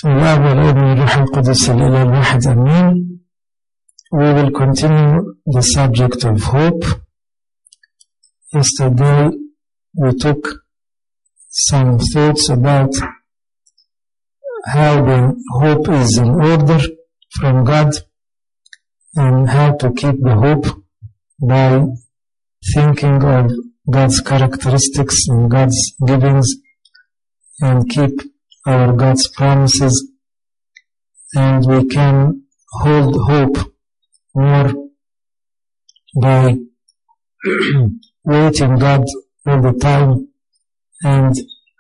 بسم الله والابن والروح القدس الإله الواحد آمين. We will continue the subject of hope. Yesterday we took some thoughts about how the hope is in order from God and how to keep the hope by thinking of God's characteristics and God's givings and keep our God's promises, and we can hold hope more by waiting God all the time and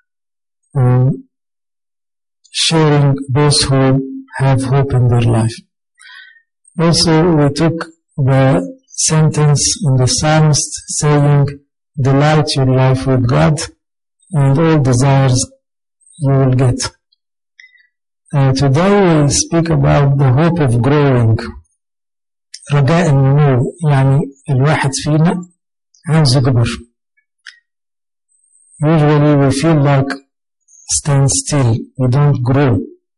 sharing those who have hope in their life. Also, we took the sentence in the Psalmist saying, "Delight your life with God, and all desires you will get." Today we'll speak about the hope of growing. رجاء النمو، يعني الواحد فينا عاوز يكبر. Usually we feel like stand still, we don't grow.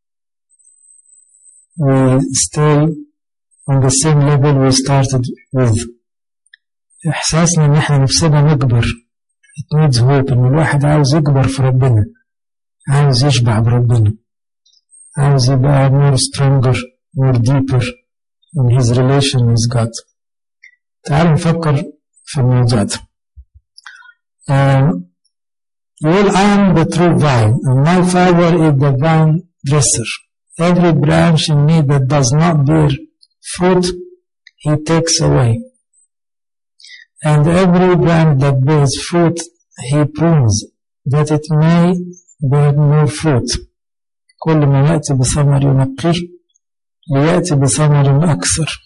We stay on the same level we started with. إحساسنا إن إحنا نفسنا نكبر. It needs hope، إن الواحد عاوز يكبر في ربنا، عاوز يشبع بربنا، عاوز يبقى more stronger, more deeper in his relation with God. تعالوا نفكر في الموضوع ده. يقول I am the true vine and my father is the vine dresser. Every branch in me that does not bear fruit he takes away, and every branch that bears fruit he prunes that it may bear more fruit. كل ما يأتي بثمر ينقيه ليأتي بثمر أكثر.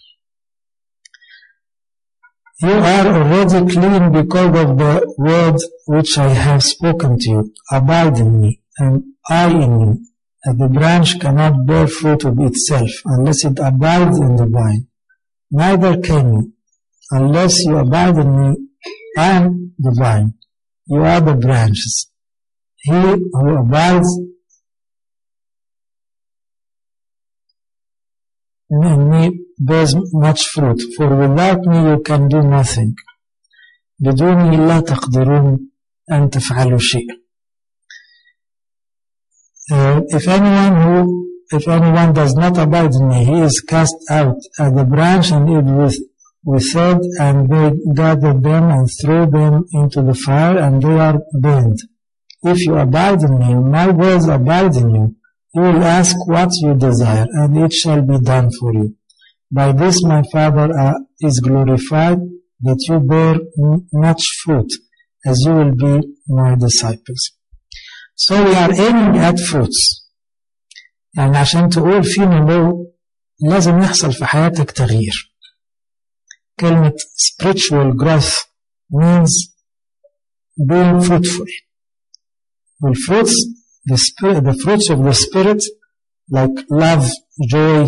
You are already clean because of the word which I have spoken to you. Abide in me, and I in you. And the branch cannot bear fruit of itself unless it abides in the vine. Neither can you unless you abide in me. I am the vine. You are the branches. He who abides in me bears much fruit, for without me you can do nothing. بدوني لا تقدرون أن تفعلوا شيء. If anyone does not abide in me, he is cast out as a branch and is withered, and they gather them and throw them into the fire, and they are burned. If you abide in me, my words abide in you, you will ask what you desire, and it shall be done for you. By this my Father is glorified, that you bear much fruit, as you will be my disciples. So we are aiming at fruits. يعني عشان تقول في نمو لازم يحصل في حياتك تغيير. كلمة spiritual growth means being fruitful. والfruits, the fruits of the Spirit, like love, joy,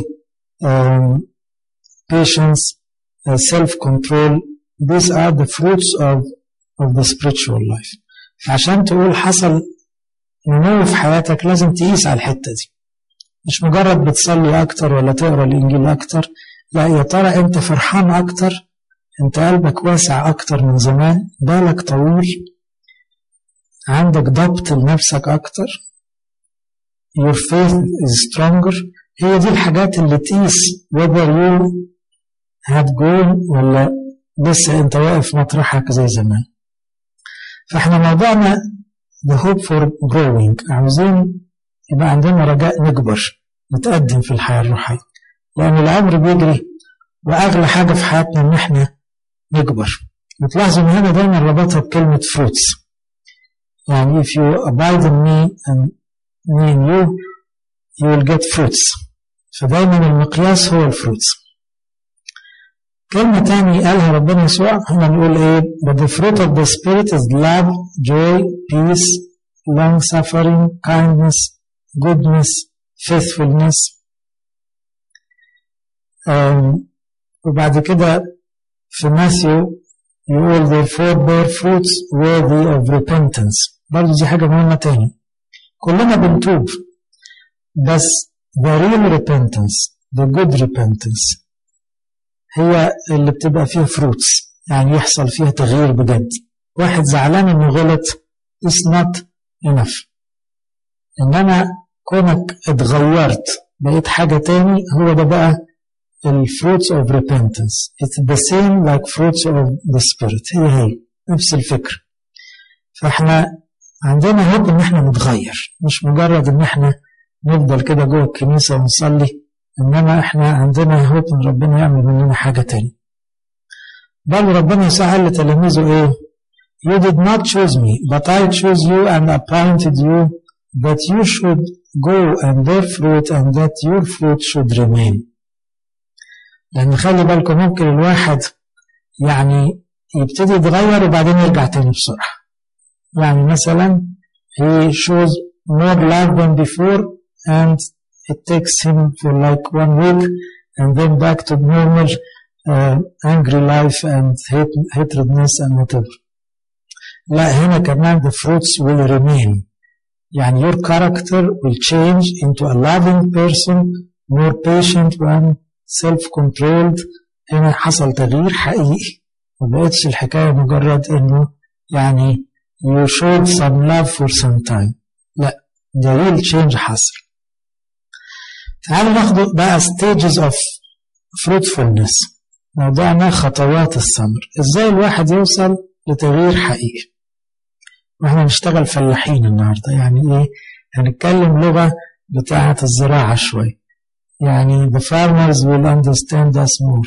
patience, self-control, these are the fruits of the spiritual life. فعشان تقول حصل نمو في حياتك لازم تقيس على الحتة دي. مش مجرد بتصلي أكتر ولا تقرأ الإنجيل أكتر، لا، يا ترى أنت فرحان أكتر، أنت قلبك واسع أكتر من زمان، بالك طويل، عندك ضبط لنفسك أكتر، your faith is stronger. هي دي الحاجات اللي تقيس whether you have grown ولا لسه أنت واقف مطرحك زي زمان. فإحنا موضوعنا the hope for growing. عاوزين يبقى عندنا رجاء نكبر، نتقدم في الحياة الروحية، لأن العمر بيجري وأغلى حاجة في حياتنا إن إحنا نكبر. وتلاحظوا إن هنا دايما ربطها بكلمة fruits. يعني if you abide in me and me in you, you will get fruits. فدايما المقياس هو الفروتس. كلمة تاني قالها ربنا يسوع، هنا نقول إيه؟ But the fruit of the Spirit is love, joy, peace, long suffering, kindness, goodness, faithfulness. وبعد كده في ماثيو يقول therefore bear fruits worthy of repentance. برضو دي حاجة مهمة تاني. كلنا بنتوب، بس the real repentance, the good repentance هي اللي بتبقى فيها fruits، يعني يحصل فيها تغيير بجد. واحد زعلان انه غلط is not enough، انما كونك اتغيرت بقيت حاجة تاني، هو ده بقى ال fruits of repentance. It's the same like fruits of the spirit، هي نفس الفكرة. فاحنا عندنا هوب ان احنا نتغير، مش مجرد ان احنا نفضل كده جوه الكنيسة ونصلي، انما احنا عندنا هوب ان ربنا يعمل مننا حاجة تاني. بل ربنا يسوع قال لتلاميذه ايه؟ You did not choose me, but I chose you and appointed you that you should go and bear fruit and that your fruit should remain. لأن خلي بالكم ممكن الواحد يعني يبتدي يتغير وبعدين يرجع تاني بسرعة. يعني مثلا he shows more love than before and it takes him for like 1 week and then back to normal angry life and hatredness and whatever. لا هنا كمان the fruits will remain. يعني your character will change into a loving person, more patient one, self-controlled. هنا حصل تغيير حقيقي، ما بقتش الحكاية مجرد انه يعني you showed some love for some time. لا the real change حصل. تعالوا ناخد بقى stages of fruitfulness. موضوعنا خطوات الثمر، ازاي الواحد يوصل لتغيير حقيقي. واحنا نشتغل فلاحين النهارده، يعني ايه؟ هنتكلم لغة بتاعة الزراعة شوي. يعني the farmers will understand us more.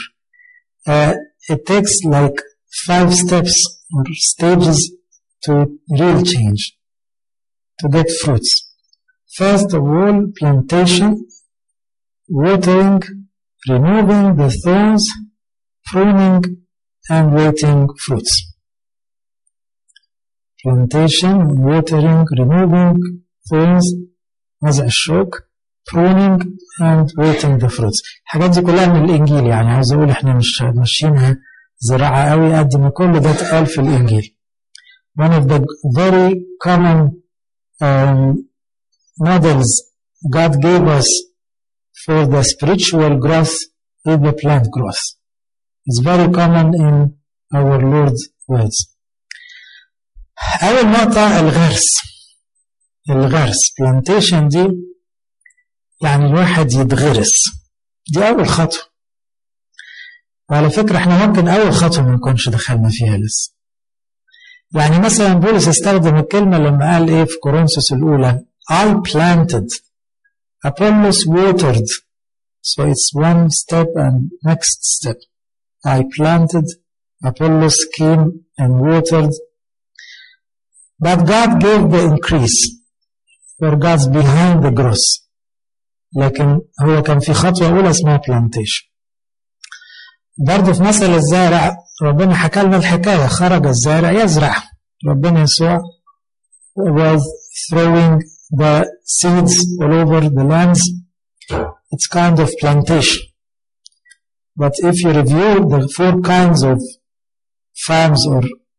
It takes like 5 steps or stages to real change, to get fruits. First of all, plantation, watering, removing the thorns, pruning, and waiting fruits. Plantation, watering, removing thorns, نزع الشوك, pruning, and waiting the fruits. الحاجات دي كلها من الإنجيل، يعني عاوز أقول إحنا مش ماشيينها زراعة قوي قد ما كل ده اتقال في الإنجيل. One of the very common models God gave us for the spiritual growth is the plant growth. It's very common in our Lord's words. أول نقطة الغرس plantation دي يعني الواحد يتغرس، دي أول خطوة. وعلى فكرة احنا ممكن أول خطوة ما نكونش دخلنا فيها لسه. يعني مثلا بولس استخدم الكلمة لما قال ايه في كورنثوس الأولى I planted, Apollos watered. So it's one step and next step. I planted, Apollos came and watered. But God gave the increase, for God's behind the growth. لكن هو كان في خطوة أولى اسمها plantation. برضه في مثل الزارع ربنا حكى لنا الحكاية، خرج الزارع يزرع. ربنا يسوع was throwing the seeds all over the lands. It's kind of plantation. But if you review the 4 kinds of farms or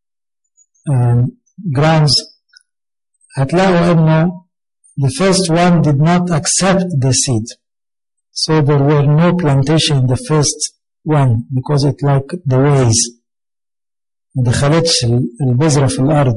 grounds, هتلاقوا إنه the first one did not accept the seed. So there were no plantation in the first one because it like the ways. ما دخلتش البذرة في الأرض.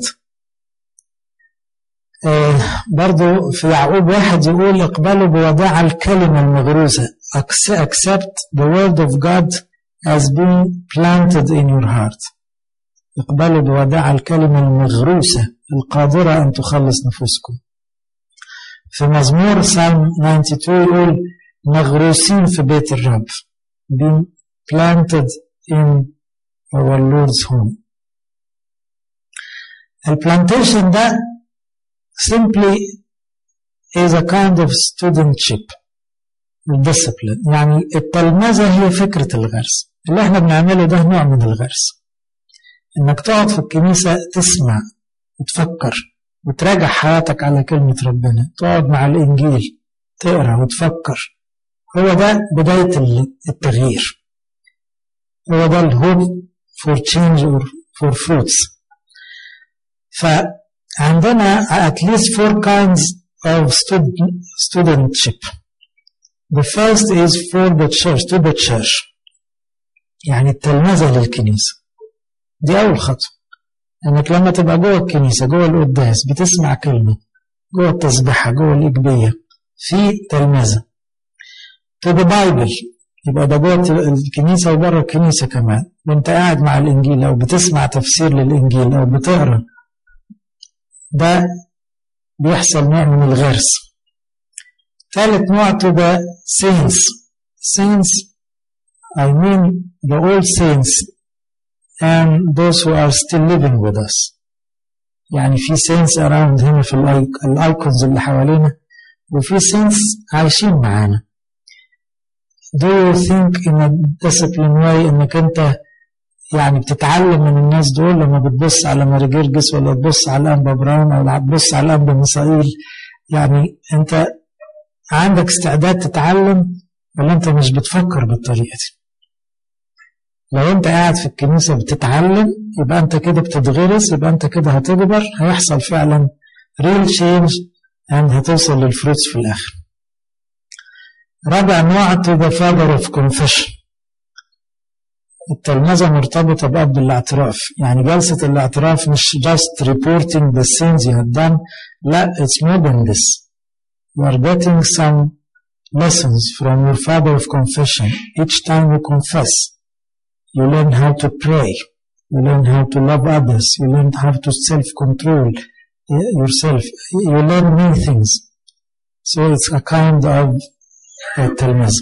برضو في يعقوب 1 يقول اقبلوا بوداع الكلمة المغروسة. Accept the word of God as being planted in your heart. اقبلوا بوداع الكلمة المغروسة القادرة أن تخلص نفوسكم. في مزمور Psalm 92 يقول مغروسين في بيت الرب. Being planted in our Lord's home. البلانتيشن ده simply is a kind of studentship discipline. يعني التلمذة هي فكرة الغرس. اللي احنا بنعمله ده نوع من الغرس. انك تقعد في الكنيسة تسمع وتفكر وتراجع حياتك على كلمة ربنا، تقعد مع الإنجيل تقرأ وتفكر. هو ده بداية التغيير. هو ده الهوب for change or for fruits. فعندنا at least 4 kinds of studentship. The first is for the church, to the church. يعني التلمذة للكنيسة. دي أول خطوة. أنك لما تبقى جوه الكنيسة، جوه القداس، بتسمع كلمة، جوه التسبيحة، جوه الإجبية، في تلمذة. To the Bible، يبقى ده جوه الكنيسة وبره الكنيسة كمان. وانت قاعد مع الإنجيل أو بتسمع تفسير للإنجيل أو بتقرأ، ده بيحصل نوع من الغرس. ثالث نوع to the saints. Saints, I mean the old saints and those who are still living with us. يعني في saints around هنا في الايكونز اللي حوالينا، وفي saints عايشين معانا. Do you think in a disciplined way انك انت يعني بتتعلم من الناس دول لما بتبص على ماري جرجس ولا تبص على الأنبا براون ولا تبص على الأنبا ميسائيل؟ يعني انت عندك استعداد تتعلم ولا انت مش بتفكر بالطريقة دي؟ لو انت قاعد في الكنيسة بتتعلم، يبقى انت كده بتتغرس، يبقى انت كده هتكبر، هيحصل فعلا real change and هتوصل للفروتس في الآخر. رابع نوع to the father of confession. التلمذة مرتبطة بأب الاعتراف. يعني جلسة الاعتراف مش just reporting the sins you have done، لا، it's more than this. You are getting some lessons from your father of confession. Each time you confess, you learn how to pray, you learn how to love others, you learn how to self-control yourself, you learn many things. So it's a kind of تلمذة.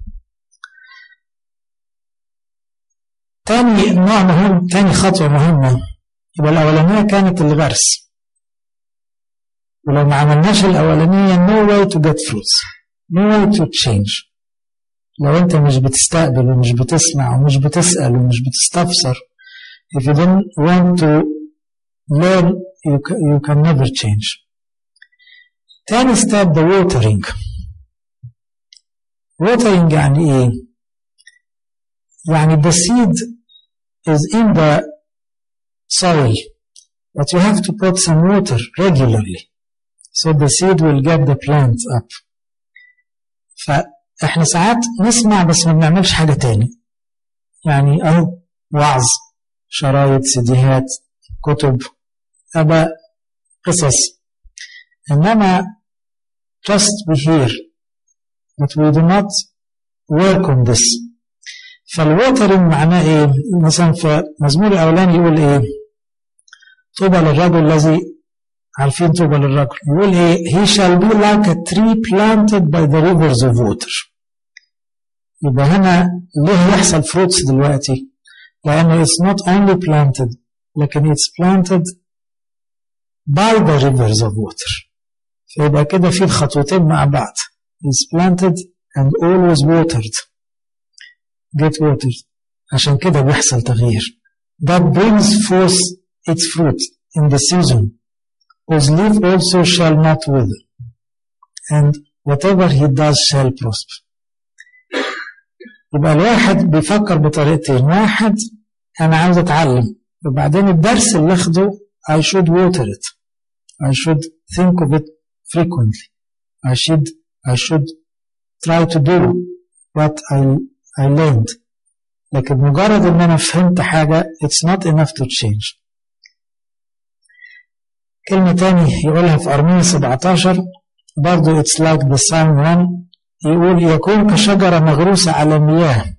تاني نوع مهم، تاني خطوة مهمة، يبقى الأولانية كانت الغرس، ولو ما عملناش الأولانية no way to get fruits, no way to change. لو أنت مش بتستقبل ومش بتسمع ومش بتسأل ومش بتستفسر، if you don't want to learn, you can never change. تاني step the watering. watering يعني إيه؟ يعني the seed is in the soil, but you have to put some water regularly so the seed will get the plant up. فإحنا ساعات نسمع بس ما بنعملش حاجة تاني. يعني وعظ، شرايط، سيديهات، كتب، أبا، قصص، إنما just we hear but we do not work on this. فالوترنج معناه ايه؟ مثلا في مزمور الاولاني يقول ايه؟ طوبى للرجل الذي، عارفين طوبى للرجل، يقول ايه؟ he shall be like a tree planted by the rivers of water. يبقى هنا ليه يحصل فروتس دلوقتي؟ لأنه it's not only planted لكن it's planted by the rivers of water. فيبقى كده في الخطوتين مع بعض. it's planted and always watered. get watered. عشان كده بيحصل تغيير. that brings forth its fruit in the season, whose leaf also shall not wither, and whatever he does shall prosper. يبقى الواحد بيفكر بطريقتين. واحد، أنا عاوز أتعلم، وبعدين الدرس اللي أخده I should water it, I should think of it frequently, I should try to do what I learned. لكن مجرد ان انا فهمت حاجة it's not enough to change. كلمة تاني يقولها في أرمية 17 برضو it's like the Psalm 1، يقول يكون كشجرة مغروسة على المياه.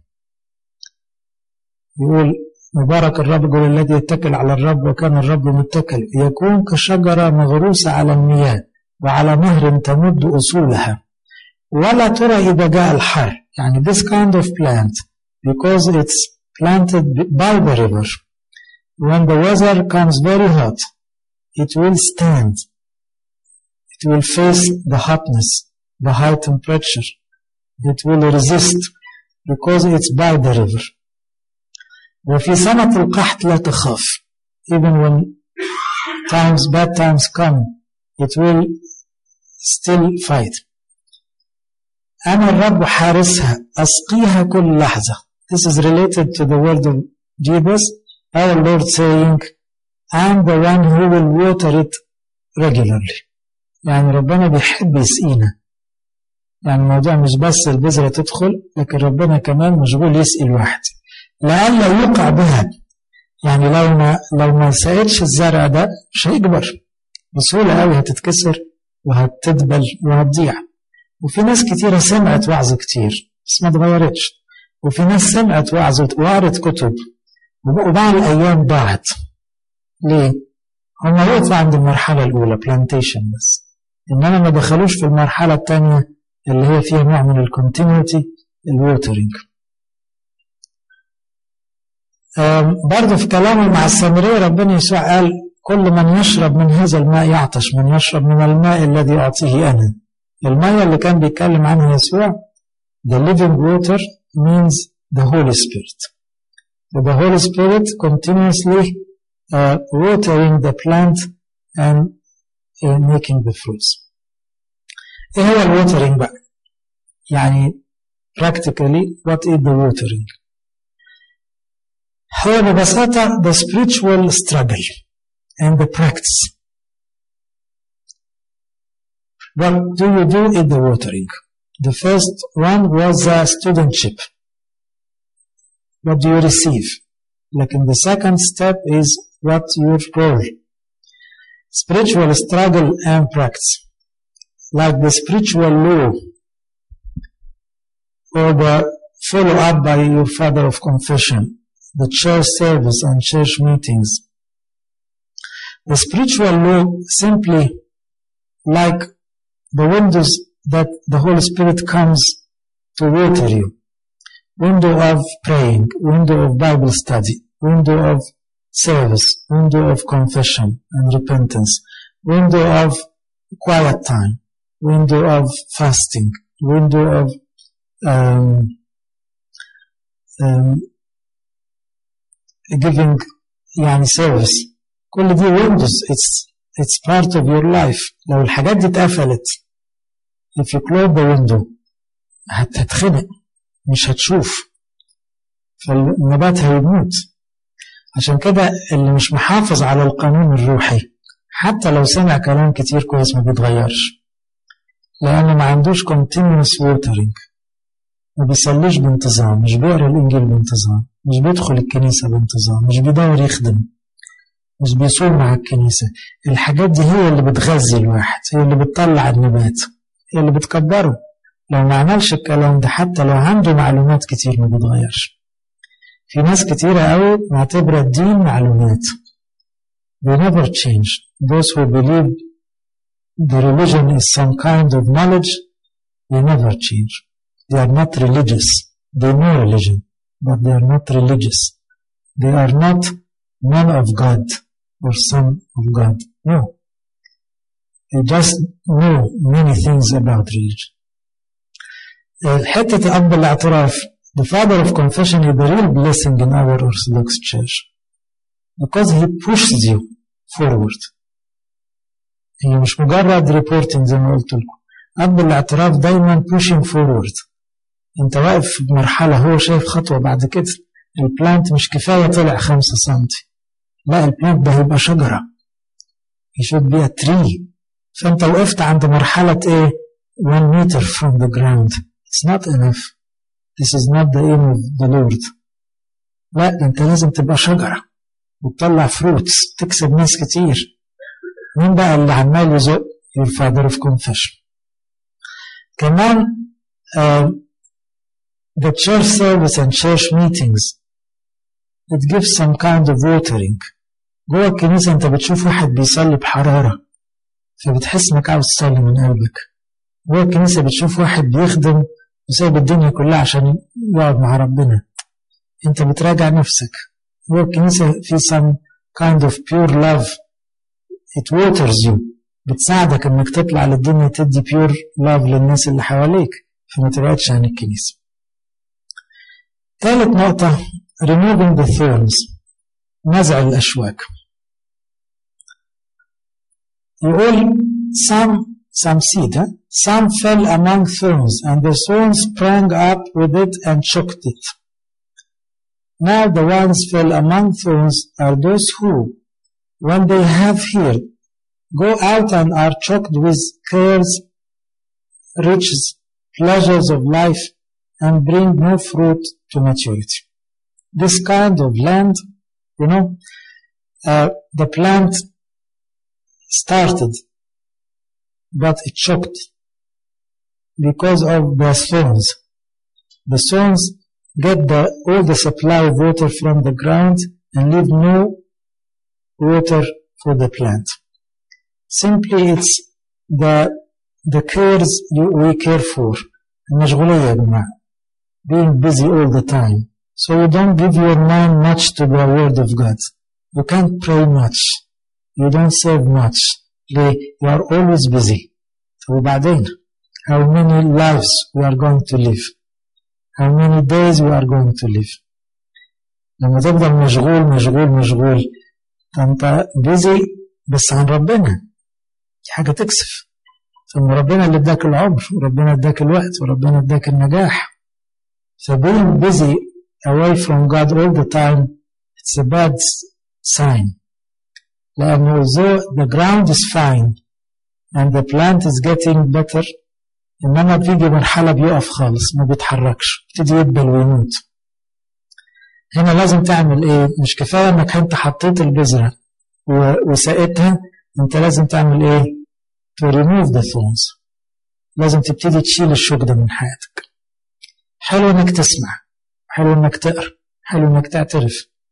يقول مبارك الرجل الذي يتكل على الرب وكان الرب متكل. يكون كشجرة مغروسة على المياه وعلى نهر تمد أصولها ولا ترى إذا جاء الحر. يعني this kind of plant, because it's planted by the river, when the weather comes very hot, it will stand. It will face the hotness, the high temperature. It will resist because it's by the river. وفي سنة القحط لا تخاف. Even when bad times come, it will still fight. أنا الرب حارسها أسقيها كل لحظة. This is related to the word of Jesus, our Lord saying, I'm the one who will water it regularly. يعني ربنا بيحب يسقينا. يعني الموضوع مش بس البذرة تدخل، لكن ربنا كمان مشغول يسقي الواحد لألا يوقع بها. يعني لو ما سقيتش الزرع ده مش هيكبر بسهولة قوي، هتتكسر وهتدبل وهتضيع. وفي ناس كتيرة سمعت وعظ كتير بس ما اتغيرتش، وفي ناس سمعت وعظ وقرت كتب وبعد الأيام ضاعت. ليه؟ هم وقفوا عند المرحلة الأولى plantation بس، إنما ما دخلوش في المرحلة الثانية اللي هي فيها نوع من الكونتينيوتي، الووترينج. برضه في كلامه مع السامرية ربنا يسوع قال كل من يشرب من هذا الماء يعطش، من يشرب من الماء الذي أعطيه أنا. الماء اللي كان بيتكلم عنها يسوع the living water means the Holy Spirit. The Holy Spirit continuously watering the plant and making the fruits. ايه هو الووترينج بقى؟ يعني practically what is the watering؟ هو ببساطة the spiritual struggle and the practice. What do you do in the watering? The first one was studentship. What do you receive? Like in the second step is what your role. Spiritual struggle and practice. Like the spiritual law or the follow up by your father of confession, the church service and church meetings. The spiritual law simply like the windows that the Holy Spirit comes to water you. Window of praying, window of Bible study, window of service, window of confession and repentance, window of quiet time, window of fasting, window of giving يعني service. كل دي windows. It's part of your life. لو الحاجات دي اتقفلت if you close the window هتتخنق، مش هتشوف، فالنبات هيموت. عشان كده اللي مش محافظ على القانون الروحي حتى لو سمع كلام كتير كويس ما بيتغيرش، لأنه ما عندوش continuous watering. ما بيصليش بانتظام، مش بيقرأ الإنجيل بانتظام، مش بيدخل الكنيسة بانتظام، مش بيدور يخدم، مش بيصوم مع الكنيسة. الحاجات دي هي اللي بتغذي الواحد، هي اللي بتطلع النبات، هي اللي بتكبره. لو ما عملش الكلام ده حتى لو عنده معلومات كتير ما بيتغيرش. في ناس كتيرة قوي معتبرة الدين معلومات. They never change. Those who believe the religion is some kind of knowledge, they never change. They are not religious. They know religion, but they are not religious. They are not men of God or son of God. No. They just know many things about religion. حتة أب الاعتراف, the father of confession is the real blessing in our Orthodox Church because he pushes you forward. هي مش مجرد reporting زي ما قلت لكم. أب الاعتراف دايما pushing forward. انت واقف في مرحلة هو شايف خطوة بعد كده. البلانت مش كفاية طلع 5 سنتي، لا البلانت ده هيبقى شجرة. he should be a tree. فانت وقفت عند مرحلة ايه 1 meter from the ground. It's not enough. This is not the aim of the Lord. لا ده انت لازم تبقى شجرة وتطلع fruits تكسب ناس كتير. مين بقى اللي عمال يزق؟ your father of confession. كمان the church service and church meetings, it gives some kind of watering. جوه الكنيسة انت بتشوف واحد بيصلي بحرارة فبتحس انك عاوز تصلي من قلبك. جوه الكنيسة بتشوف واحد بيخدم وسايب الدنيا كلها عشان يقعد مع ربنا، انت بتراجع نفسك. جوه الكنيسة في some kind of pure love, it waters you. بتساعدك انك تطلع للدنيا تدي pure love للناس اللي حواليك فما تبعدش عن الكنيسة. ثالث نقطة removing the thorns, نزع الأشواك. يقول some seed, some fell among thorns and the thorns sprang up with it and choked it. Now the ones fell among thorns are those who, when they have heard go out and are choked with cares, riches, pleasures of life, and bring no fruit to maturity. This kind of land, the plant started, but it choked because of the thorns. The thorns get all the supply of water from the ground and leave no water for the plant. Simply it's the cares we care for. المشغولية يا جماعة. Being busy all the time. So you don't give your mind much to the word of God. You can't pray much. You don't serve much. You are always busy. وبعدين, how many lives we are going to live? How many days we are going to live? لما تفضل مشغول انت busy بس عن ربنا. دي حاجة تكسف. ثم ربنا اللي اداك العمر وربنا اداك الوقت وربنا اداك النجاح. So being busy away from God all the time, it's a bad sign. لأنه although the ground is fine and the plant is getting better, إنما بيجي مرحلة بيقف خالص ما بيتحركش، يبتدي يدبل ويموت. هنا لازم تعمل إيه؟ مش كفاية إنك أنت حطيت البذرة وسقيتها، أنت لازم تعمل إيه؟ to remove the thorns. لازم تبتدي تشيل الشوك ده من حياتك. حلو إنك تسمع، حلو إنك تقرأ، حلو إنك تعترف،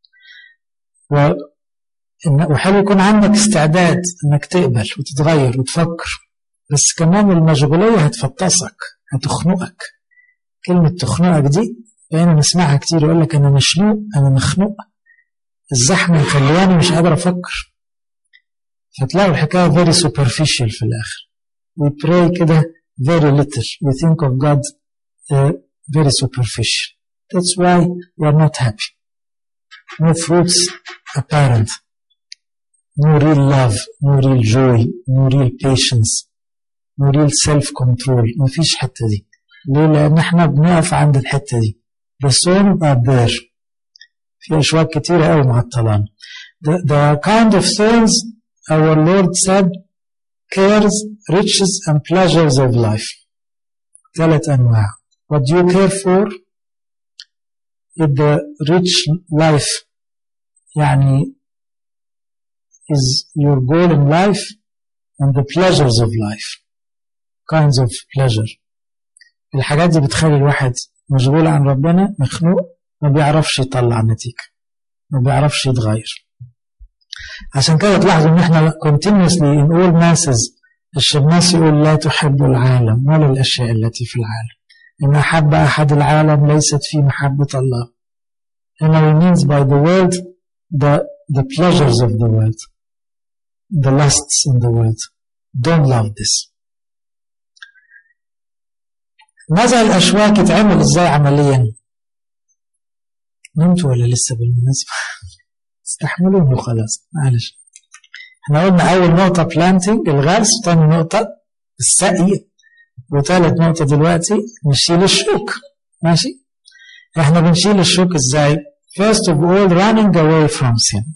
وحلو يكون عندك استعداد إنك تقبل وتتغير وتفكر. بس كمان المشغولية هتفطسك، هتخنقك. كلمة تخنقك دي بقينا نسمعها كتير، يقول لك أنا مشنوق، أنا مخنوق، الزحمة مخلياني مش قادر أفكر. فتلاقوا الحكاية very superficial في الآخر. We pray كده very little. We think of God very superficial. That's why we are not happy. No fruits apparent. No real love, no real joy, no real patience, no real self-control. ما فيش حتة دي. ليه؟ لأن احنا بنقف عند الحتة دي. The thorns are there. في أشواك كتيرة أوي معطلان. The kind of thorns our Lord said cares, riches and pleasures of life. 3 أنواع. What do you care for? If the rich life يعني is your goal in life, and the pleasures of life, kinds of pleasure. الحاجات دي بتخلي الواحد مشغول عن ربنا، مخنوق، ما بيعرفش يطلع نتيجة، ما بيعرفش يتغير. عشان كده تلاحظوا ان احنا continuously in all masses الشماس يقول لا تحب العالم ولا الأشياء التي في العالم، إن أحب أحد العالم ليست في محبة الله. And it means by the world the pleasures of the world, the lusts in the world. Don't love this. نزع الأشواك يتعمل إزاي عمليا؟ نمتوا ولا لسه بالمناسبة؟ استحملوني وخلاص معلش. احنا قلنا أول نقطة planting الغرس، وثاني نقطة السقي، وثالث نقطة دلوقتي نشيل الشوك. ماشي؟ احنا بنشيل الشوك ازاي؟ First of all running away from sin.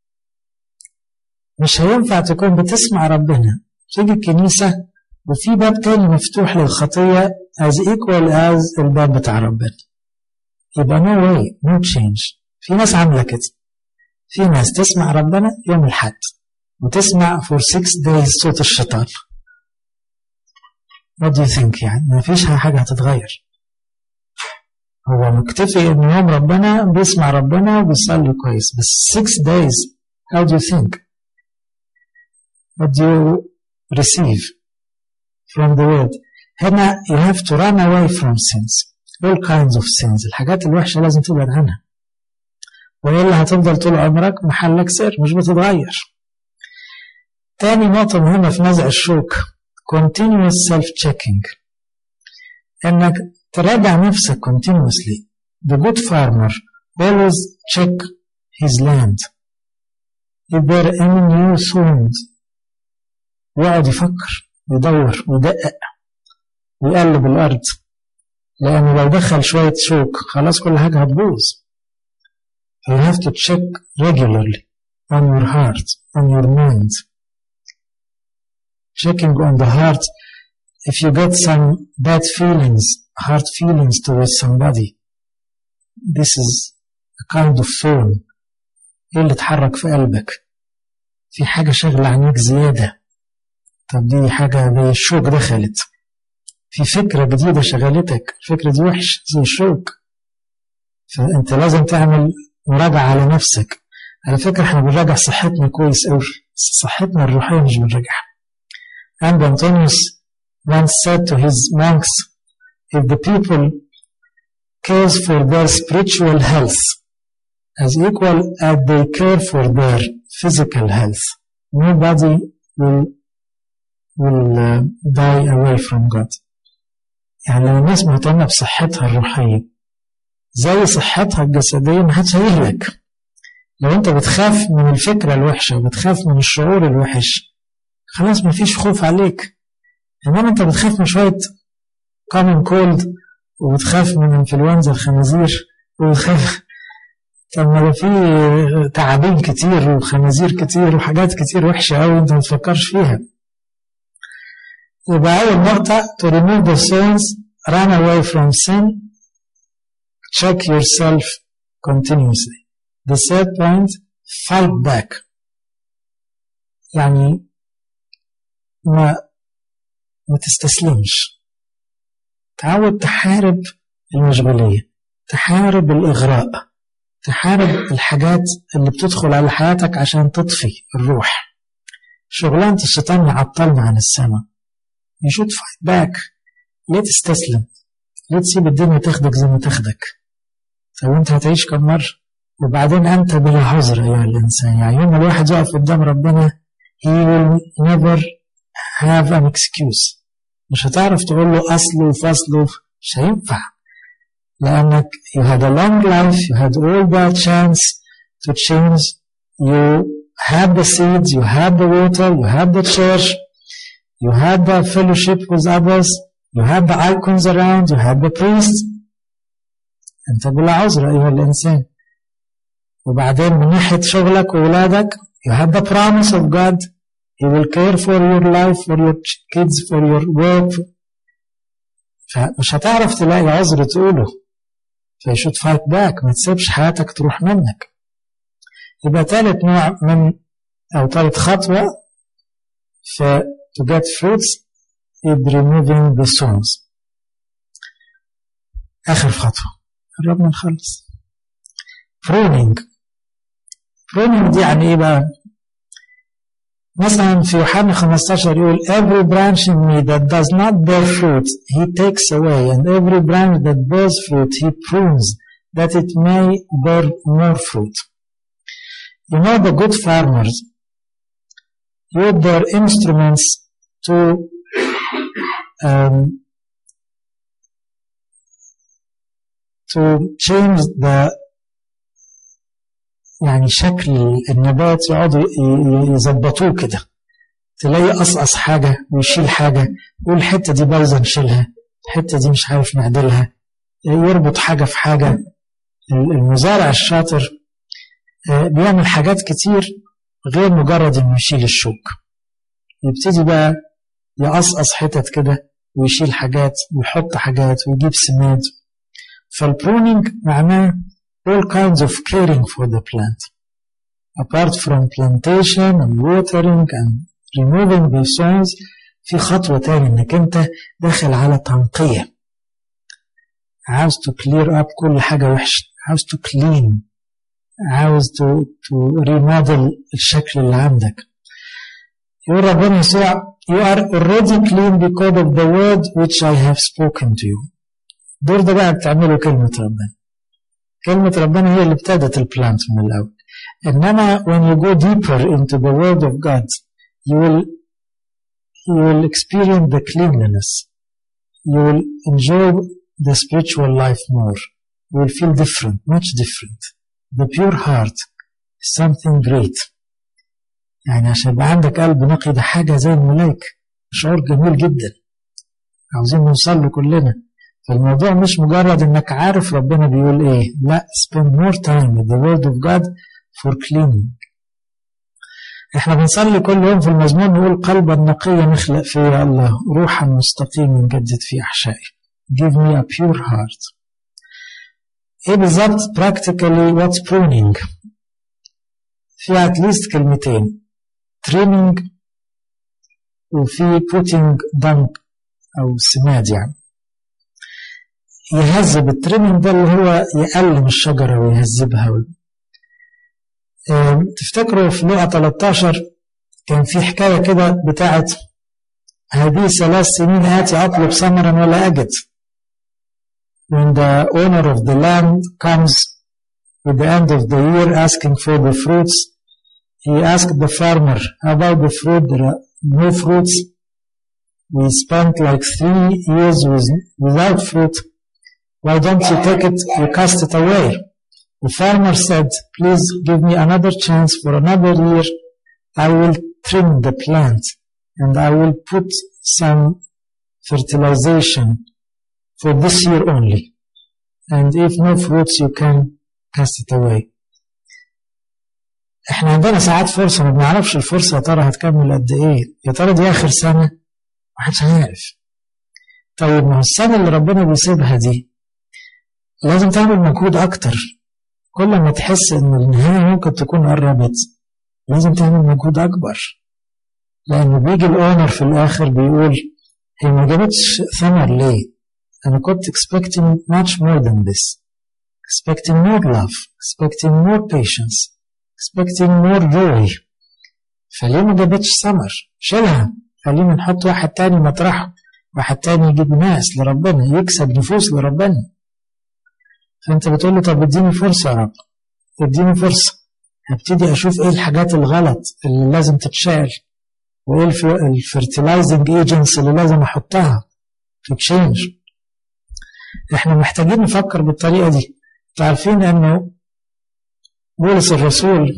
مش هينفع تكون بتسمع ربنا تيجي الكنيسة وفي باب تاني مفتوح للخطية as equal as الباب بتاع ربنا. يبقى no way, no change. في ناس عاملة كده. في ناس تسمع ربنا يوم الحد وتسمع for 6 days صوت الشيطان. What do you think يعني؟ ما فيش حاجة هتتغير. هو مكتفي إن يوم ربنا بيسمع ربنا وبيصلي كويس، بس 6 days how do you think? What do you receive from the word? هنا you have to run away from sins, all kinds of sins. الحاجات الوحشة لازم تبعد عنها، وإلا هتفضل طول عمرك محلك سر مش بتتغير. تاني نقطة مهمة في نزع الشوك continuous self-checking، إنك تراجع نفسك continuously. The good farmer always check his land. If there are any new thorns يقعد يفكر ويدور ويدقق ويقلب الأرض، لأنه لو دخل شوية شوك خلاص كل حاجة هتبوظ. You have to check regularly on your heart, on your mind. checking on the heart. If you get some bad feelings, hard feelings towards somebody, this is a kind of thorn. ايه اللي اتحرك في قلبك؟ في حاجة شغلة عنيك زيادة. طب دي حاجة زي الشوك دخلت. في فكرة جديدة شغلتك، الفكرة دي وحش زي الشوك. فأنت لازم تعمل مراجعة على نفسك. على فكرة احنا بنراجع صحتنا كويس قوي، صحتنا الروحية مش بنراجعها. And Antonius once said to his monks, if the people cares for their spiritual health as equal as they care for their physical health, nobody will die away from God. يعني لو الناس مهتمة بصحتها الروحية زي صحتها الجسدية محدش هيهلك. لو انت بتخاف من الفكرة الوحشة وبتخاف من الشعور الوحش خلاص مفيش خوف عليك. انما انت بتخاف من شوية common cold وبتخاف من انفلونزا الخنازير وبتخاف، طب ما في تعابين كتير وخنازير كتير وحاجات كتير وحشة قوي انت متفكرش فيها. يبقى أول نقطة to remove the sins, run away from sin, check yourself continuously. The third point, fight back. يعني ما تستسلمش. تعود تحارب المشغولية، تحارب الإغراء، تحارب الحاجات اللي بتدخل على حياتك عشان تطفي الروح. شغلانة الشيطان يعطلنا عن السماء. You should fight back. ليه تستسلم؟ ليه تسيب الدنيا تاخدك زي ما تاخدك؟ طب انت هتعيش كم مرة؟ وبعدين انت بلا عذر يا الانسان. يعني يوم الواحد يقف قدام ربنا he will never have an excuse. مش هتعرف تقول له اصله وفصله، مش هينفع. لانك you had a long life, you had all the chance to change. You had the seeds, you had the water, you had the church, you had the fellowship with others, you had the icons around, you had the priests. انت بلا عذر ايها الانسان. وبعدين من ناحية شغلك وولادك you had the promise of God. He will care for your life, for your kids, for your work. فمش هتعرف تلاقي عذر تقوله. You should fight back. ما تسيبش حياتك تروح منك. يبقى ثالث نوع من أو ثالث خطوة في to get fruits is removing the songs. آخر خطوة قربنا نخلص. pruning. pruning دي يعني إيه بقى؟ مثلا في يوحنا 15 يقول every branch in me that does not bear fruit he takes away, and every branch that bears fruit he prunes that it may bear more fruit. You know, the good farmers use their instruments to change the يعني شكل النبات، يقعدوا يظبطوه كده. تلاقي قصقص حاجة ويشيل حاجة، يقول الحتة دي بايظة نشيلها، الحتة دي مش عارف نعدلها، يربط حاجة في حاجة. المزارع الشاطر بيعمل حاجات كتير غير مجرد انه يشيل الشوك. يبتدي بقى يقصقص حتت كده ويشيل حاجات ويحط حاجات ويجيب سماد. فالبرونينج معناه all kinds of caring for the plant. Apart from plantation and watering and removing the soils, في خطوة تاني انك انت داخل على تنقية. عاوز to clear up كل حاجة وحشة، عاوز to clean، عاوز to remodel الشكل اللي عندك. يقول ربنا يسوع you are already clean because of the word which I have spoken to you. دور ده بقى بتعمله كلمة ربنا. كلمة ربنا هي اللي ابتدت البلانت من الأول. إنما when you go deeper into the word of God you will experience the cleanliness. You will enjoy the spiritual life more. You will feel different, much different. The pure heart is something great. يعني عشان يبقى عندك قلب نقي ده حاجة زي الملائكة، شعور جميل جدا عاوزين نوصل له كلنا. فالموضوع مش مجرد انك عارف ربنا بيقول ايه، لا spend more time with the word of God for cleaning. احنا بنصلي كل يوم في المزمور نقول قلبا نقيا نخلق فيا الله، روحا مستقيما نجدد في أحشائي. Give me a pure heart. ايه بالظبط practically what's pruning؟ في at least كلمتين، trimming وفي putting dung أو سماد. يعني يهذب، التريمينج ده اللي هو يقلم الشجرة ويهذبها. تفتكروا في لقا 13 كان في حكاية كده بتاعت هذه 3 سنين آتي أطلب ثمرا ولا أجد. When the owner of the land comes at the end of the year asking for the fruits, he asked the farmer, how about the fruit? There are no fruits. We spent like 3 years without fruit. Why don't you take it, you cast it away? The farmer said, please give me another chance for another year. I will trim the plant and I will put some fertilization for this year only. And if no fruits, you can cast it away. احنا عندنا ساعات فرصة ما بنعرفش الفرصة يا ترى هتكمل قد ايه، يا ترى دي اخر سنة محدش عارف. طيب ما هو السنة اللي ربنا بيسيبها دي لازم تعمل مجهود اكتر. كل ما تحس ان النهاية ممكن تكون قربت لازم تعمل مجهود اكبر، لانه بيجي الاونر في الاخر بيقول هي ما جابتش ثمر ليه؟ أنا كنت expecting much more than this, expecting more love, expecting more patience, expecting more joy. فليه ما جابتش ثمر؟ شيلها، خلينا نحط واحد تاني مطرحه، واحد تاني يجيب ناس لربنا، يكسب نفوس لربنا. فأنت بتقول له طب اديني فرصة يا رب، اديني فرصة، هبتدي أشوف إيه الحاجات الغلط اللي لازم تتشال، وإيه الفيرتلايزنج ايجنتس اللي لازم أحطها في تشينج. احنا محتاجين نفكر بالطريقة دي. تعرفين انه بولس الرسول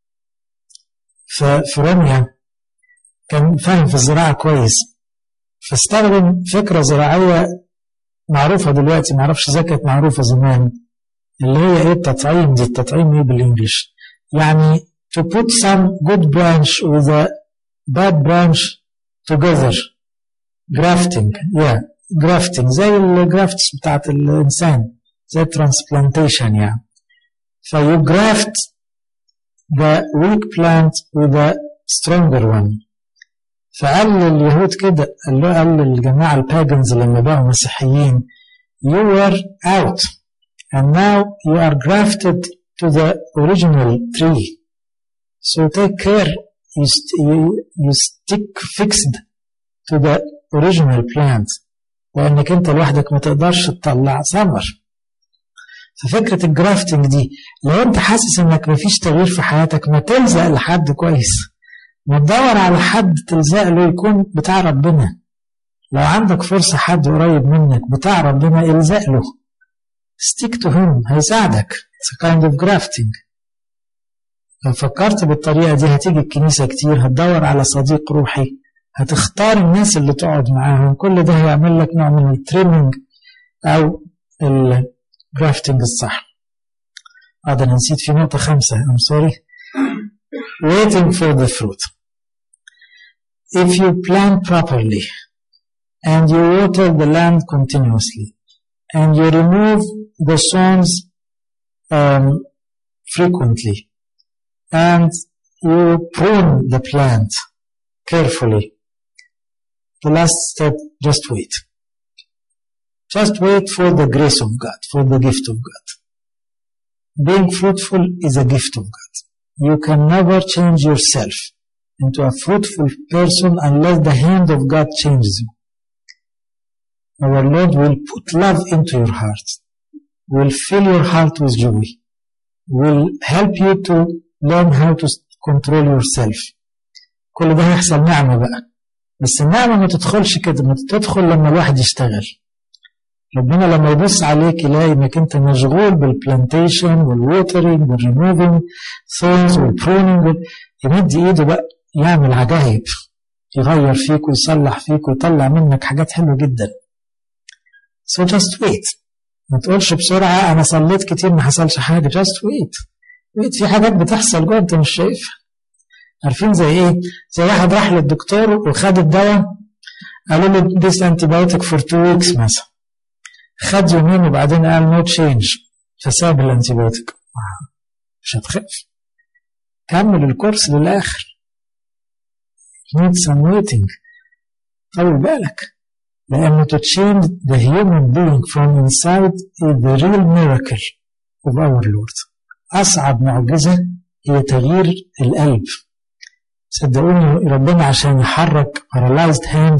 في روميا كان فاهم في الزراعة كويس، فاستخدم فكرة زراعية معروفة دلوقتي، معرفش إذا كانت معروفة زمان، اللي هي ايه التطعيم دي. التطعيم ايه بالانجلش؟ يعني to put some good branch with a bad branch together, grafting. grafting زي الجرافتس بتاعت الإنسان، زي transplantation يعني. you graft the weak plant with a stronger one. فقال اليهود كده، قال الجماعة الباجنز لما بقوا مسيحيين you were out and now you are grafted to the original tree. So take care, you stick fixed to the original plant. لأنك أنت لوحدك ما تقدرش تطلع ثمر. ففكرة الجرافتنج دي، لو أنت حاسس إنك مفيش تغيير في حياتك ما تلزق لحد كويس، ما تدور على حد تلزق له يكون بتاع ربنا. لو عندك فرصة حد قريب منك بتاع ربنا الزق له، stick to him، هيساعدك. it's a kind of grafting. لو فكرت بالطريقة دي هتيجي الكنيسة كتير، هتدور على صديق روحي، هتختار الناس اللي تقعد معاهم، كل ده هيعمل لك نوع من التريمينج أو الجرافتنج الصح. أنا نسيت في نقطة 5. I'm sorry. Waiting for the fruit. If you plant properly and you water the land continuously and you remove the thorns frequently and you prune the plant carefully, the last step, just wait. Just wait for the grace of God, for the gift of God. Being fruitful is a gift of God. You can never change yourself into a fruitful person unless the hand of God changes you. Our Lord will put love into your heart, will fill your heart with joy, will help you to learn how to control yourself. كل ده هيحصل نعمة بقى، بس النعمة ما تدخلش كده، ما تدخل لما الواحد يشتغل. ربنا لما يبص عليك يلاقي انك انت مشغول بالبلانتيشن والووترينج والريموفينج ثورنز والبرونينج، يمد ايده بقى يعمل عجائب، يغير فيك ويصلح فيك ويطلع منك حاجات حلوة جدا. So just wait. ما تقولش بسرعة انا صليت كتير ما حصلش حاجة. just wait. في حاجات بتحصل جوه انت مش شايفها. عارفين زي ايه؟ زي واحد راح للدكتور وخد الدواء، قالوا له this antibiotic for 2 weeks مثلا، خد يومين وبعدين قال no change فساب الانتيبيوتيك. مش هتخاف، كمل الكورس للآخر. need some waiting. طول بالك، لأنه to change the human being from inside is the real miracle of our Lord. أصعب معجزة هي تغيير القلب. صدقوني ربنا عشان يحرك paralyzed hand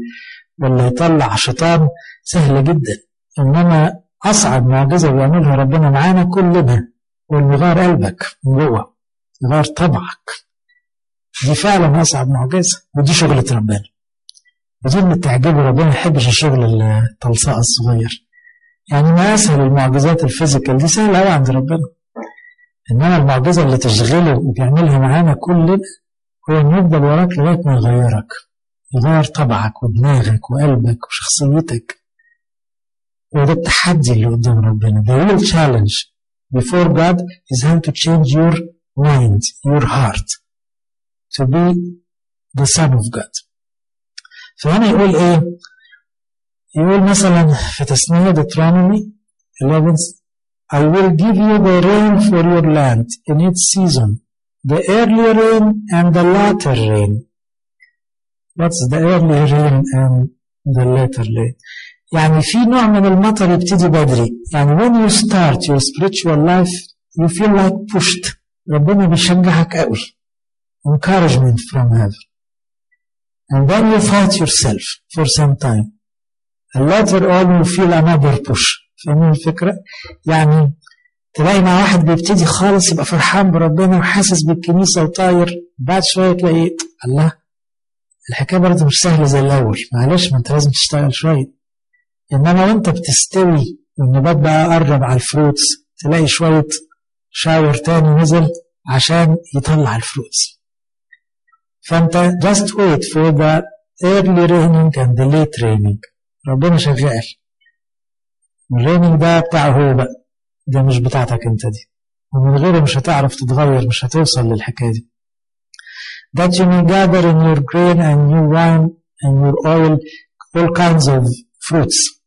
ولا يطلع شيطان سهلة جدا، إنما أصعب معجزة بيعملها ربنا معانا كلنا هو يغير قلبك من جوه، يغير طبعك. دي فعلا أصعب معجزة، ودي شغلة ربنا. بدون ما تعجبه ربنا ما يحبش الشغل التلصاء الصغير. يعني ما أسهل المعجزات الفيزيكال دي سهلة أوي عند ربنا، إنما المعجزة اللي تشغله وبيعملها معانا كلنا هو إنه يفضل وراك لغاية ما يغيرك، يغير طبعك ودماغك وقلبك وشخصيتك. وده التحدي اللي قدام ربنا. The real challenge before God is how to change your mind, your heart to be the son of God. فهنا يقول ايه؟ يقول مثلا في تثنية Deuteronomy 11 I will give you the rain for your land in its season, the early rain and the latter rain. What's the early rain and the latter rain? يعني في نوع من المطر يبتدي بدري. يعني when you start your spiritual life you feel like pushed. ربنا بيشجعك قوي. Encouragement from heaven. And then you fight yourself for some time. And later on you feel another push. فاهمين الفكرة؟ يعني تلاقي مع واحد بيبتدي خالص يبقى فرحان بربنا وحاسس بالكنيسة وطاير، بعد شوية تلاقي الله الحكاية برضه مش سهلة زي الأول، معلش ما أنت لازم تشتغل شوية. إنما وأنت بتستوي والنبات بقى قرب على الفروتس تلاقي شوية شاور تاني نزل عشان يطلع الفروتس. فأنت just wait for the early raining and the late raining. ربنا شغال. الرينينج ده بتاعه هو بقى، ده مش بتاعتك انت دي، ومن غيره مش هتعرف تتغير، مش هتوصل للحكاية دي. That you may gather in your grain and new wine and your oil all kinds of fruits.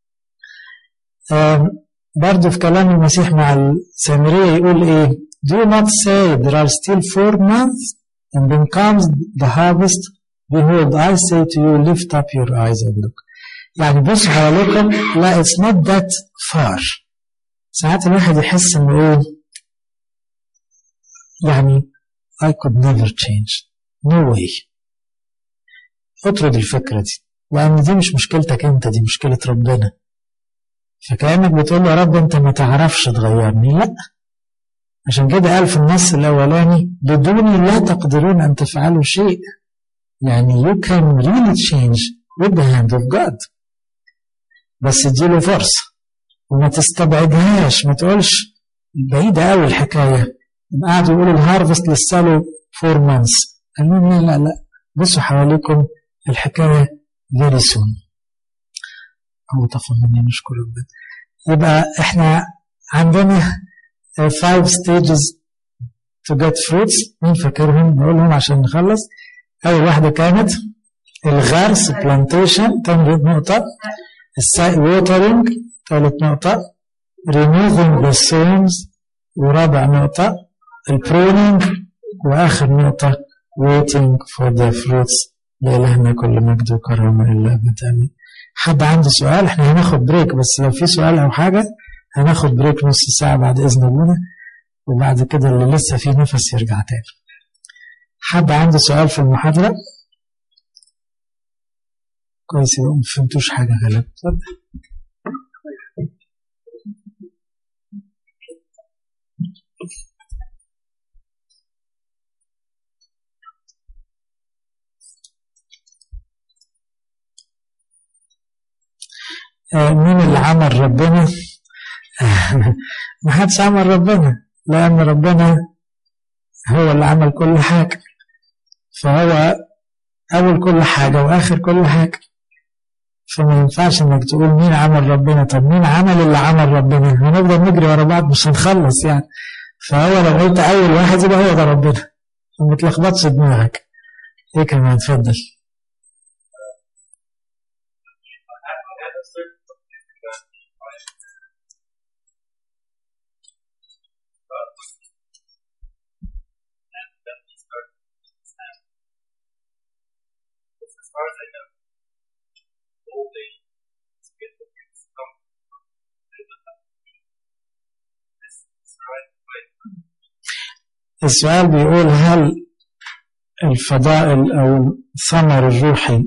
برضو في كلام المسيح مع السامرية يقول ايه؟ Do not say there are still 4 months and then comes the harvest. Behold, I say to you, lift up your eyes and look. يعني بص حواليكم، لا it's not that far. ساعات الواحد يحس انه ايه يعني I could never change. No way. اطرد الفكرة دي، لأن دي مش مشكلتك انت، دي مشكلة ربنا. فكأنك بتقول يا رب انت ما تعرفش تغيرني. لا، عشان كده قال في النص الأولاني بدوني لا تقدرون أن تفعلوا شيء. يعني you can really change with the hand of God. بس اديله فرصة وما تستبعدهاش، ما تقولش بعيدة قوي الحكاية. قاعدوا يقولوا الهارفست لسه له 4 months. قالوا لا لا بصوا حواليكم الحكاية very soon. أو تفهمني نشكر ربنا. يبقى احنا عندنا 5 stages to get fruits. مين فاكرهم؟ نقولهم عشان نخلص. أول واحدة كانت الغرس plantation، تاني نقطة watering، ثالث نقطة removing the stones، ورابع نقطة pruning، وآخر نقطة waiting for the fruits. لإلهنا كل مجد وكرامة إلا أبدا. حد عنده سؤال؟ احنا هناخد بريك، بس لو في سؤال أو حاجة هناخد بريك نص ساعة بعد إذن أبونا، وبعد كده اللي لسه فيه نفس يرجع تاني. حد عنده سؤال في المحاضرة؟ كويس، ما فهمتوش حاجة غلط. مين اللي عمل ربنا؟ ما حدش عمل ربنا، لأن ربنا هو اللي عمل كل حاجة، فهو أول كل حاجة وآخر كل حاجة. فما ينفعش انك تقول مين عمل ربنا. طب مين عمل اللي عمل ربنا؟ هنفضل نجري ورا بعض مش هنخلص يعني. فهو لو قلت أول واحد يبقى هو ده ربنا، وما تلخبطش دماغك. ايه كمان؟ اتفضل. السؤال بيقول هل الفضائل أو الثمر الروحي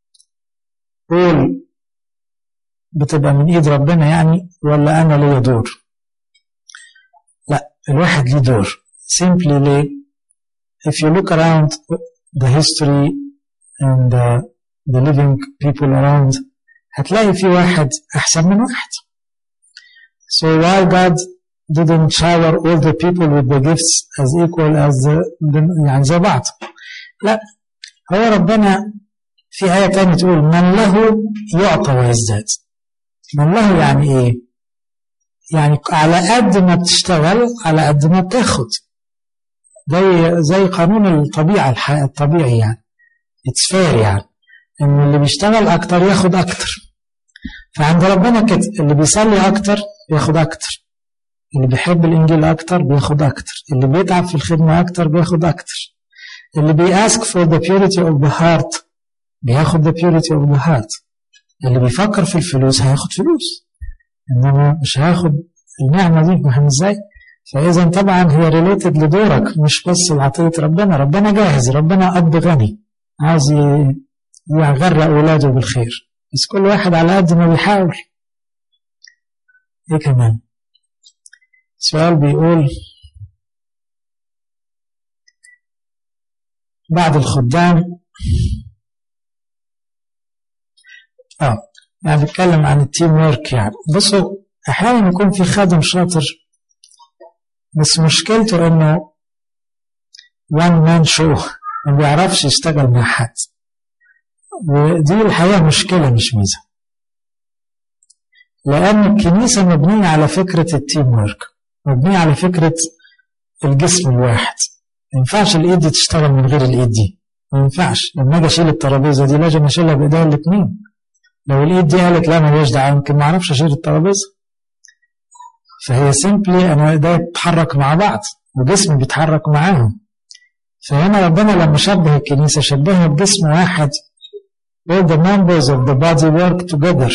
قول بتبقى من إيد ربنا يعني، ولا أنا لي دور؟ لا، الواحد ليه دور. simply ليه؟ if you look around the history and the living people around هتلاقي في واحد أحسن من واحد. so why God didn't shower all the people with the gifts as equal as يعني زي بعض؟ لا، هو ربنا في آية تانية تقول من له يعطى ويزداد. من له يعني إيه؟ يعني على قد ما بتشتغل على قد ما بتاخد. زي قانون الطبيعة الطبيعي يعني. it's fair يعني إن اللي بيشتغل أكتر ياخد أكتر. فعند ربنا كده اللي بيصلي أكتر ياخد أكتر، اللي بيحب الإنجيل أكتر بياخد أكتر، اللي بيتعب في الخدمة أكتر بياخد أكتر، اللي بيask for the purity of the heart بياخد the purity of the heart. اللي بيفكر في الفلوس هياخد فلوس، إنما مش هياخد النعمة دي. فاهم إزاي؟ فإذا طبعا هي related لدورك، مش بس لعطية ربنا. ربنا جاهز، ربنا أب غني عايز يغرق أولاده بالخير، بس كل واحد على قد ما بيحاول. إيه كمان؟ سؤال بيقول بعد الخدام يعني بيتكلم عن التيم وورك. يعني بصوا أحيانا يكون في خادم شاطر بس مشكلته إنه one man show، ما بيعرفش يشتغل مع حد، ودي الحقيقة مشكلة مش ميزة، لأن الكنيسة مبنية على فكرة التيم وورك، مبنية على فكرة الجسم الواحد. ما ينفعش الإيد دي تشتغل من غير الإيد دي، ما ينفعش. لما أجي أشيل الترابيزة دي لازم أشيلها بإيديا الاتنين. لو الإيد دي قالت لا ماليش دعوة يمكن ما أعرفش أشيل الترابيزة. فهي سيمبلي أنا إيديا بتتحرك مع بعض وجسمي بيتحرك معاهم. فهنا ربنا لما شبه الكنيسة شبهها بجسم واحد. all the members of the body work together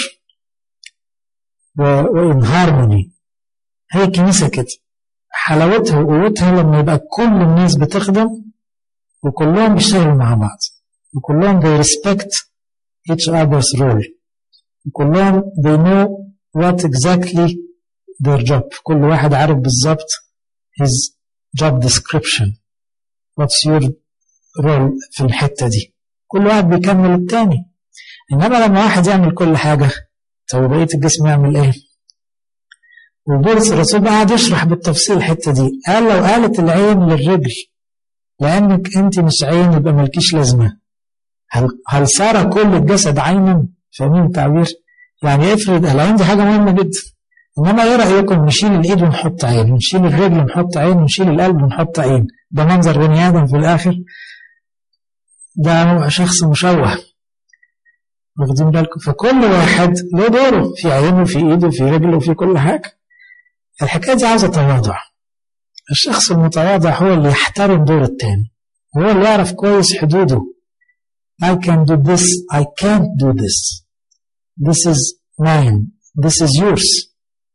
in harmony. هي الكنيسة كده حلاوتها وقوتها لما يبقى كل الناس بتخدم وكلهم بيشتغلوا مع بعض، وكلهم they respect each other's role، وكلهم they know what exactly their job. كل واحد عارف بالظبط his job description، what's your role في الحتة دي. كل واحد بيكمل التاني. إنما لما واحد يعمل كل حاجة طب بقية الجسم يعمل إيه؟ وبولس الرسول قاعد يشرح بالتفصيل الحتة دي. قال لو قالت العين للرجل لأنك أنت مش عين يبقى ملكيش لازمة، هل صار كل الجسد عينا؟ فاهمين التعبير؟ يعني افرض العين دي حاجة مهمة جدا، إنما إيه رأيكم نشيل الإيد ونحط عين، ونشيل الرجل ونحط عين، ونشيل القلب ونحط عين؟ ده منظر بني آدم في الآخر، ده شخص مشوه. واخدين بالكم؟ فكل واحد له دوره، في عينه وفي إيده وفي رجله وفي كل حاجة. الحكاية دي عاوزة تواضع. الشخص المتواضع هو اللي يحترم دور التاني، هو اللي يعرف كويس حدوده. I can do this, I can't do this. This is mine, this is yours.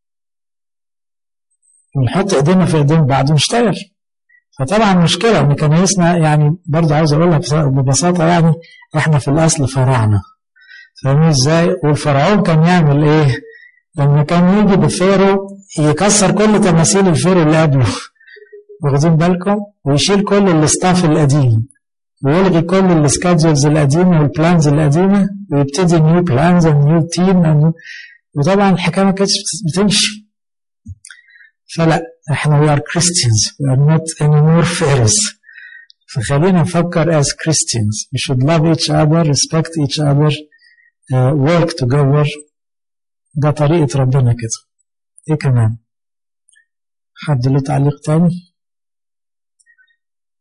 ونحط ايدينا في ايدين بعض ونشتغل. فطبعا مشكلة ان كنايسنا يعني برضه عاوز اقولها ببساطة، يعني احنا في الاصل فراعنة. فاهمين ازاي؟ والفرعون كان يعمل ايه؟ لما كان يجي بفيرو يكسر كل تماثيل الفيرو اللي قبله، واخدين بالكم؟ ويشيل كل الاستاف القديم ويلغي كل السكادجولز القديمة والبلانز القديمة ويبتدي نيو بلانز ونيو تيم. وطبعا الحكاية ما كانتش بتمشي. فلا، احنا we are Christians, we are not anymore pharaohs. فخلينا نفكر as Christians. We should love each other, respect each other, work together. ده طريقة ربنا كده. ايه كمان؟ حد له تعليق تاني؟